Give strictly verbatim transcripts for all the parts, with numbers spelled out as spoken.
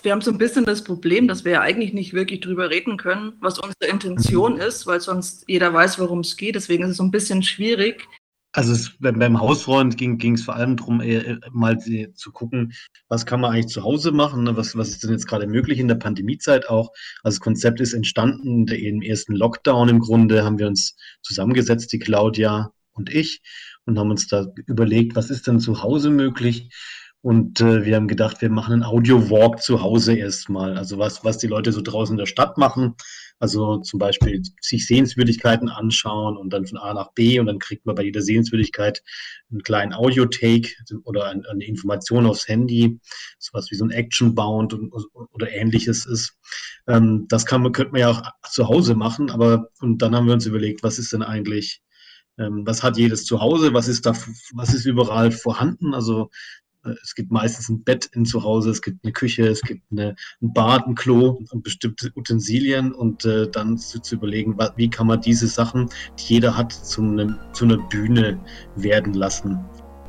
wir haben so ein bisschen das Problem, dass wir ja eigentlich nicht wirklich drüber reden können, was unsere Intention ist, weil sonst jeder weiß, worum es geht. Deswegen ist es so ein bisschen schwierig. Also es, beim Hausfreund ging ging es vor allem darum, äh, mal die, zu gucken, was kann man eigentlich zu Hause machen, ne? Was, was ist denn jetzt gerade möglich in der Pandemiezeit auch? Also das Konzept ist entstanden, der, im ersten Lockdown im Grunde haben wir uns zusammengesetzt, die Claudia und ich, und haben uns da überlegt, was ist denn zu Hause möglich? Und äh, wir haben gedacht, wir machen einen Audio-Walk zu Hause erstmal. Also was, was die Leute so draußen in der Stadt machen. Also zum Beispiel sich Sehenswürdigkeiten anschauen und dann von A nach B und dann kriegt man bei jeder Sehenswürdigkeit einen kleinen Audio-Take oder ein, eine Information aufs Handy, sowas wie so ein Action-Bound und, oder ähnliches ist. Ähm, das kann man, könnte man ja auch zu Hause machen, aber und dann haben wir uns überlegt, was ist denn eigentlich, ähm, was hat jedes zu Hause, was ist da, was ist überall vorhanden? Also es gibt meistens ein Bett in zu Hause, es gibt eine Küche, es gibt eine, ein Bad, ein Klo und bestimmte Utensilien und äh, dann zu, zu überlegen, wie kann man diese Sachen, die jeder hat, zu, einem, zu einer Bühne werden lassen.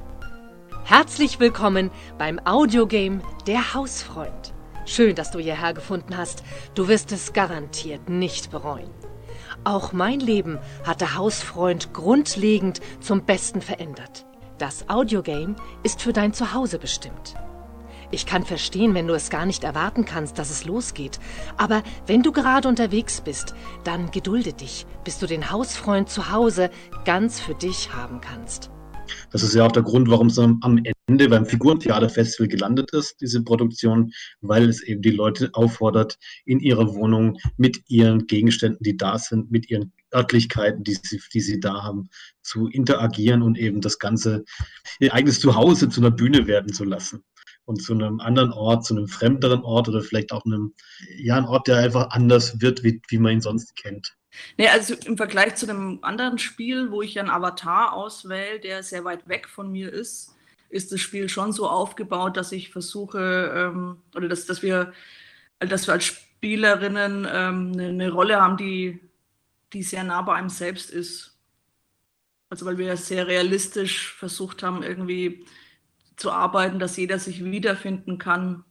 Herzlich willkommen beim Audiogame Der Hausfreund. Schön, dass du hierher gefunden hast. Du wirst es garantiert nicht bereuen. Auch mein Leben hat der Hausfreund grundlegend zum Besten verändert. Das Audiogame ist für dein Zuhause bestimmt. Ich kann verstehen, wenn du es gar nicht erwarten kannst, dass es losgeht. Aber wenn du gerade unterwegs bist, dann gedulde dich, bis du den Hausfreund zu Hause ganz für dich haben kannst. Das ist ja auch der Grund, warum es am Ende beim Figurentheaterfestival gelandet ist, diese Produktion, weil es eben die Leute auffordert, in ihrer Wohnung mit ihren Gegenständen, die da sind, mit ihren Örtlichkeiten, die sie, die sie da haben, zu interagieren und eben das Ganze, ihr eigenes Zuhause zu einer Bühne werden zu lassen. Und zu einem anderen Ort, zu einem fremderen Ort oder vielleicht auch einem, ja, ein Ort, der einfach anders wird, wie, wie man ihn sonst kennt. Nee, also im Vergleich zu einem anderen Spiel, wo ich einen Avatar auswähle, der sehr weit weg von mir ist, ist das Spiel schon so aufgebaut, dass ich versuche, ähm, oder dass, dass, wir, dass wir als Spielerinnen ähm, eine, eine Rolle haben, die, die sehr nah bei einem selbst ist. Also weil wir sehr realistisch versucht haben, irgendwie zu arbeiten, dass jeder sich wiederfinden kann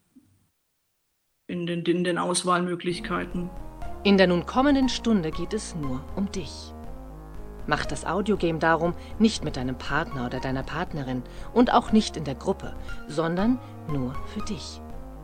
in den, in den Auswahlmöglichkeiten. In der nun kommenden Stunde geht es nur um dich. Mach das Audiogame darum nicht mit deinem Partner oder deiner Partnerin und auch nicht in der Gruppe, sondern nur für dich.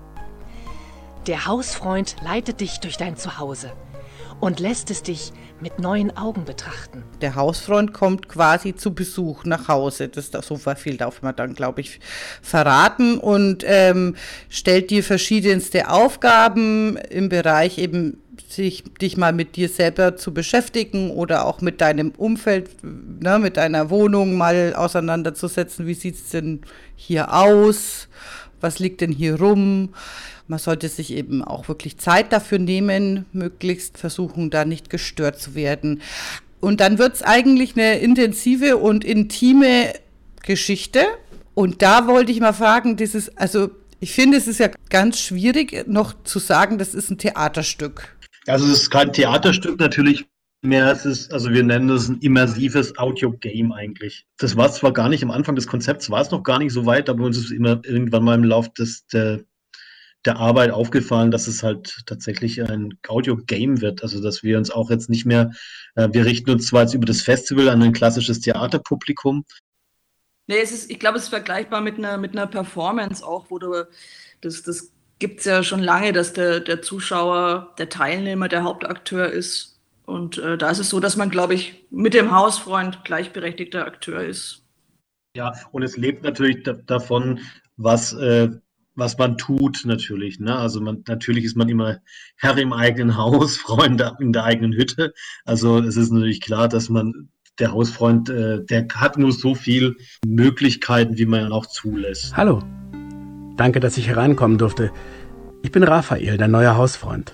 Der Hausfreund leitet dich durch dein Zuhause und lässt es dich mit neuen Augen betrachten. Der Hausfreund kommt quasi zu Besuch nach Hause. Das, so viel darf man dann, glaube ich, verraten und ähm, stellt dir verschiedenste Aufgaben im Bereich eben sich, dich mal mit dir selber zu beschäftigen oder auch mit deinem Umfeld, ne, mit deiner Wohnung mal auseinanderzusetzen. Wie sieht es denn hier aus? Was liegt denn hier rum? Man sollte sich eben auch wirklich Zeit dafür nehmen, möglichst versuchen, da nicht gestört zu werden. Und dann wird es eigentlich eine intensive und intime Geschichte. Und da wollte ich mal fragen, dieses, also ich finde, es ist ja ganz schwierig, noch zu sagen, das ist ein Theaterstück. Also es ist kein Theaterstück natürlich mehr, es ist, also wir nennen das ein immersives Audio-Game eigentlich. Das war zwar gar nicht am Anfang des Konzepts, war es noch gar nicht so weit, aber uns ist immer irgendwann mal im Laufe des, der, der Arbeit aufgefallen, dass es halt tatsächlich ein Audio-Game wird. Also dass wir uns auch jetzt nicht mehr, äh, wir richten uns zwar jetzt über das Festival an ein klassisches Theaterpublikum. Nee, es ist, ich glaube, es ist vergleichbar mit einer, mit einer Performance auch, wo du, das, das gibt es ja schon lange, dass der, der Zuschauer, der Teilnehmer, der Hauptakteur ist. Und äh, da ist es so, dass man, glaube ich, mit dem Hausfreund gleichberechtigter Akteur ist. Ja, und es lebt natürlich da, davon, was, äh, was man tut natürlich. Ne? Also man, natürlich ist man immer Herr im eigenen Haus, Frau in der, in der eigenen Hütte. Also es ist natürlich klar, dass man, der Hausfreund, äh, der hat nur so viele Möglichkeiten, wie man auch zulässt. Hallo, danke, dass ich hereinkommen durfte. Ich bin Raphael, dein neuer Hausfreund.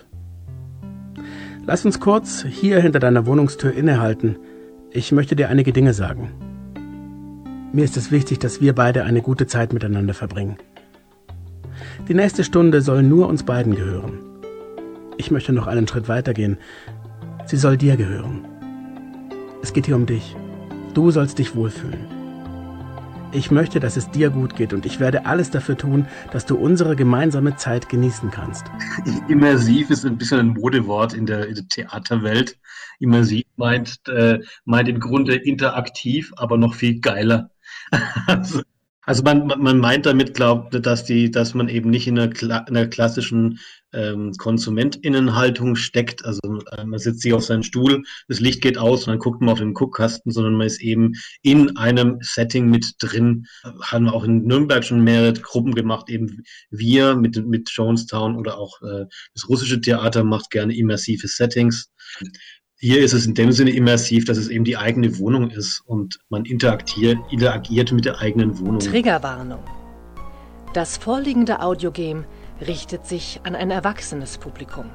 Lass uns kurz hier hinter deiner Wohnungstür innehalten. Ich möchte dir einige Dinge sagen. Mir ist es wichtig, dass wir beide eine gute Zeit miteinander verbringen. Die nächste Stunde soll nur uns beiden gehören. Ich möchte noch einen Schritt weitergehen. Sie soll dir gehören. Es geht hier um dich. Du sollst dich wohlfühlen. Ich möchte, dass es dir gut geht und ich werde alles dafür tun, dass du unsere gemeinsame Zeit genießen kannst. Immersiv ist ein bisschen ein Modewort in der, in der Theaterwelt. Immersiv meint, äh, meint im Grunde interaktiv, aber noch viel geiler. Also, also man, man man meint damit, glaubt, dass die, dass man eben nicht in einer, Kla einer klassischen ähm, KonsumentInnenhaltung steckt. Also äh, man sitzt sich auf seinen Stuhl, das Licht geht aus und dann guckt man auf den Guckkasten, sondern man ist eben in einem Setting mit drin. Haben wir auch in Nürnberg schon mehrere Gruppen gemacht, eben wir mit, mit Jonestown oder auch äh, das russische Theater macht gerne immersive Settings. Hier ist es in dem Sinne immersiv, dass es eben die eigene Wohnung ist und man interagiert, interagiert mit der eigenen Wohnung. Triggerwarnung. Das vorliegende Audiogame richtet sich an ein erwachsenes Publikum.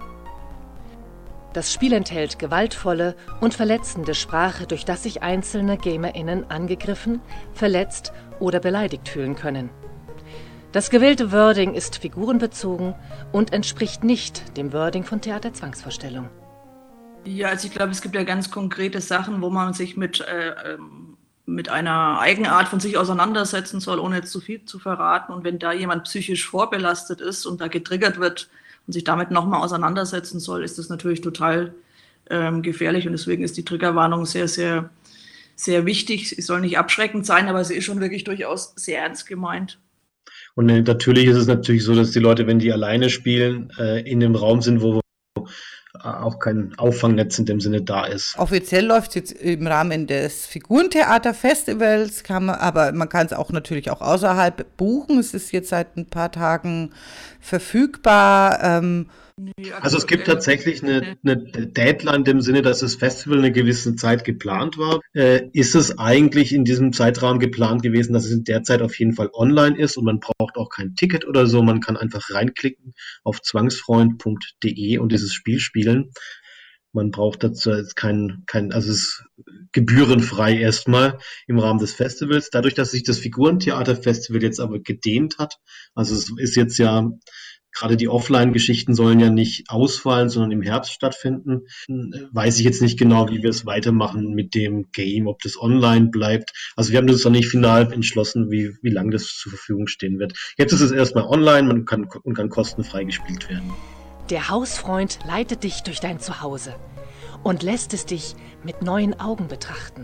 Das Spiel enthält gewaltvolle und verletzende Sprache, durch das sich einzelne GamerInnen angegriffen, verletzt oder beleidigt fühlen können. Das gewählte Wording ist figurenbezogen und entspricht nicht dem Wording von Theaterzwangsvorstellung. Ja, also ich glaube, es gibt ja ganz konkrete Sachen, wo man sich mit, äh, mit einer Eigenart von sich auseinandersetzen soll, ohne jetzt zu viel zu verraten. Und wenn da jemand psychisch vorbelastet ist und da getriggert wird und sich damit nochmal auseinandersetzen soll, ist das natürlich total ähm, gefährlich. Und deswegen ist die Triggerwarnung sehr, sehr, sehr wichtig. Sie soll nicht abschreckend sein, aber sie ist schon wirklich durchaus sehr ernst gemeint. Und natürlich ist es natürlich so, dass die Leute, wenn die alleine spielen, äh, in dem Raum sind, wo auch kein Auffangnetz in dem Sinne da ist. Offiziell läuft es jetzt im Rahmen des Figurentheater-Festivals, kann man, aber man kann es auch natürlich auch außerhalb buchen. Es ist jetzt seit ein paar Tagen verfügbar. Ähm, Also es gibt tatsächlich eine, eine Deadline in dem Sinne, dass das Festival eine gewisse Zeit geplant war. Äh, ist es eigentlich in diesem Zeitraum geplant gewesen, dass es in der Zeit auf jeden Fall online ist und man braucht auch kein Ticket oder so. Man kann einfach reinklicken auf zwangsfreund punkt de und dieses Spiel spielen. Man braucht dazu jetzt kein, kein, also es ist gebührenfrei erstmal im Rahmen des Festivals. Dadurch, dass sich das Figurentheater-Festival jetzt aber gedehnt hat, also es ist jetzt ja gerade die Offline-Geschichten sollen ja nicht ausfallen, sondern im Herbst stattfinden. Weiß ich jetzt nicht genau, wie wir es weitermachen mit dem Game, ob das online bleibt. Also wir haben uns noch nicht final entschlossen, wie, wie lange das zur Verfügung stehen wird. Jetzt ist es erstmal online, man kann, man kann kostenfrei gespielt werden. Der Hausfreund leitet dich durch dein Zuhause und lässt es dich mit neuen Augen betrachten.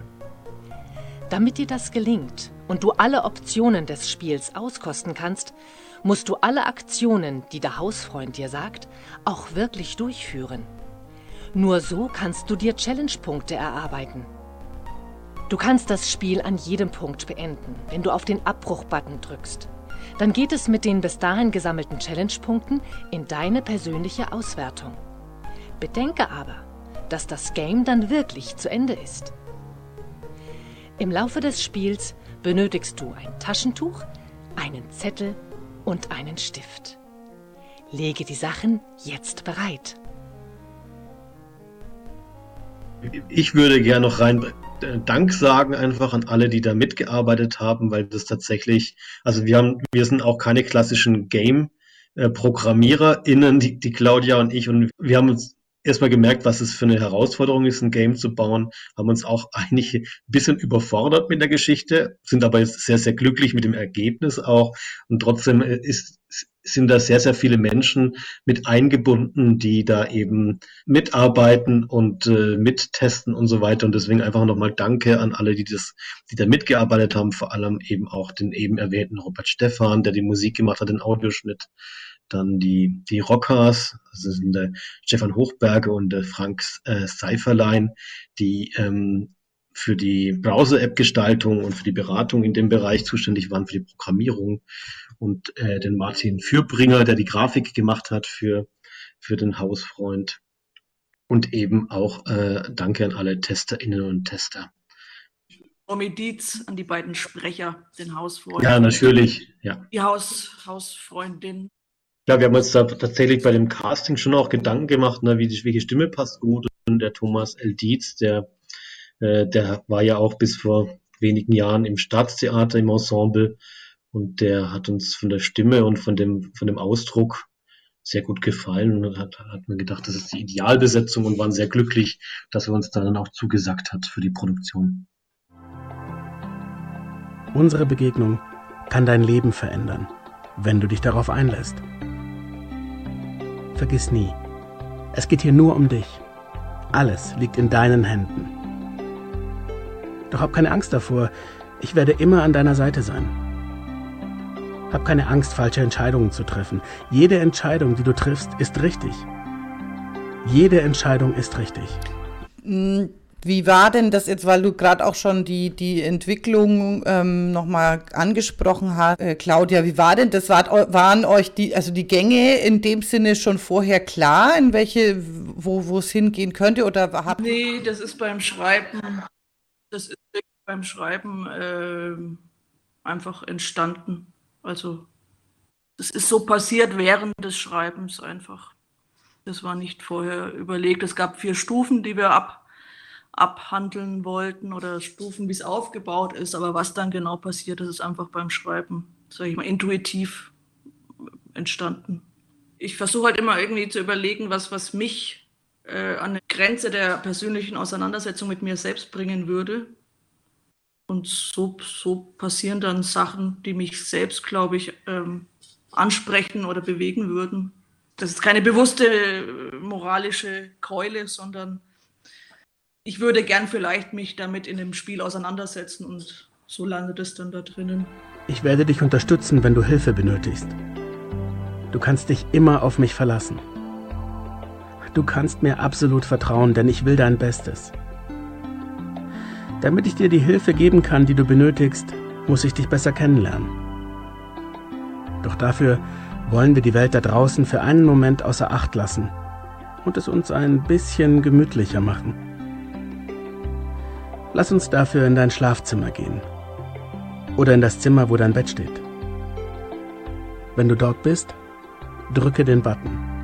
Damit dir das gelingt und du alle Optionen des Spiels auskosten kannst, musst du alle Aktionen, die der Hausfreund dir sagt, auch wirklich durchführen. Nur so kannst du dir Challenge-Punkte erarbeiten. Du kannst das Spiel an jedem Punkt beenden, wenn du auf den Abbruch-Button drückst. Dann geht es mit den bis dahin gesammelten Challenge-Punkten in deine persönliche Auswertung. Bedenke aber, dass das Game dann wirklich zu Ende ist. Im Laufe des Spiels benötigst du ein Taschentuch, einen Zettel und einen Stift. Lege die Sachen jetzt bereit. Ich würde gerne noch rein äh, Dank sagen einfach an alle, die da mitgearbeitet haben, weil das tatsächlich, also wir haben, wir sind auch keine klassischen Game-ProgrammiererInnen, die, die Claudia und ich, und wir haben uns erstmal gemerkt, was es für eine Herausforderung ist, ein Game zu bauen, haben uns auch eigentlich ein bisschen überfordert mit der Geschichte, sind aber jetzt sehr, sehr glücklich mit dem Ergebnis auch. Und trotzdem ist, sind da sehr, sehr viele Menschen mit eingebunden, die da eben mitarbeiten und äh, mittesten und so weiter. Und deswegen einfach nochmal Danke an alle, die das, die da mitgearbeitet haben, vor allem eben auch den eben erwähnten Robert Stephan, der die Musik gemacht hat, den Audioschnitt. Dann die, die Rockers, also sind der Stefan Hochberger und der Frank äh, Seiferlein, die ähm, für die Browser-App-Gestaltung und für die Beratung in dem Bereich zuständig waren, für die Programmierung. Und äh, den Martin Fürbringer, der die Grafik gemacht hat für, für den Hausfreund. Und eben auch äh, Danke an alle TesterInnen und Tester. Romy Dietz, an die beiden Sprecher, den Hausfreund. Ja, natürlich, ja. Die Haus, Hausfreundin. Ja, wir haben uns da tatsächlich bei dem Casting schon auch Gedanken gemacht, ne, wie die, welche Stimme passt gut. Und der Thomas L. Dietz, der, äh, der war ja auch bis vor wenigen Jahren im Staatstheater im Ensemble und der hat uns von der Stimme und von dem, von dem Ausdruck sehr gut gefallen und dann hat, hat man gedacht, das ist die Idealbesetzung und waren sehr glücklich, dass er uns da dann auch zugesagt hat für die Produktion. Unsere Begegnung kann dein Leben verändern, wenn du dich darauf einlässt. Vergiss nie, es geht hier nur um dich. Alles liegt in deinen Händen. Doch hab keine Angst davor, ich werde immer an deiner Seite sein. Hab keine Angst, falsche Entscheidungen zu treffen. Jede Entscheidung, die du triffst, ist richtig. Jede Entscheidung ist richtig. Wie war denn das jetzt, weil du gerade auch schon die, die Entwicklung ähm, nochmal angesprochen hast, äh, Claudia, wie war denn das? War, waren euch die, also die Gänge in dem Sinne schon vorher klar, in welche, wo, wo es hingehen könnte? Oder habt Nee, das ist beim Schreiben, das ist beim Schreiben äh, einfach entstanden. Also das ist so passiert während des Schreibens einfach. Das war nicht vorher überlegt. Es gab vier Stufen, die wir ab, abhandeln wollten oder Stufen, wie es aufgebaut ist. Aber was dann genau passiert, das ist einfach beim Schreiben, sage ich mal, intuitiv entstanden. Ich versuche halt immer irgendwie zu überlegen, was, was mich äh, an die Grenze der persönlichen Auseinandersetzung mit mir selbst bringen würde. Und so, so passieren dann Sachen, die mich selbst, glaube ich, ähm, ansprechen oder bewegen würden. Das ist keine bewusste äh, moralische Keule, sondern ich würde gern vielleicht mich damit in dem Spiel auseinandersetzen und so landet es dann da drinnen. Ich werde dich unterstützen, wenn du Hilfe benötigst. Du kannst dich immer auf mich verlassen. Du kannst mir absolut vertrauen, denn ich will dein Bestes. Damit ich dir die Hilfe geben kann, die du benötigst, muss ich dich besser kennenlernen. Doch dafür wollen wir die Welt da draußen für einen Moment außer Acht lassen und es uns ein bisschen gemütlicher machen. Lass uns dafür in dein Schlafzimmer gehen oder in das Zimmer, wo dein Bett steht. Wenn du dort bist, drücke den Button.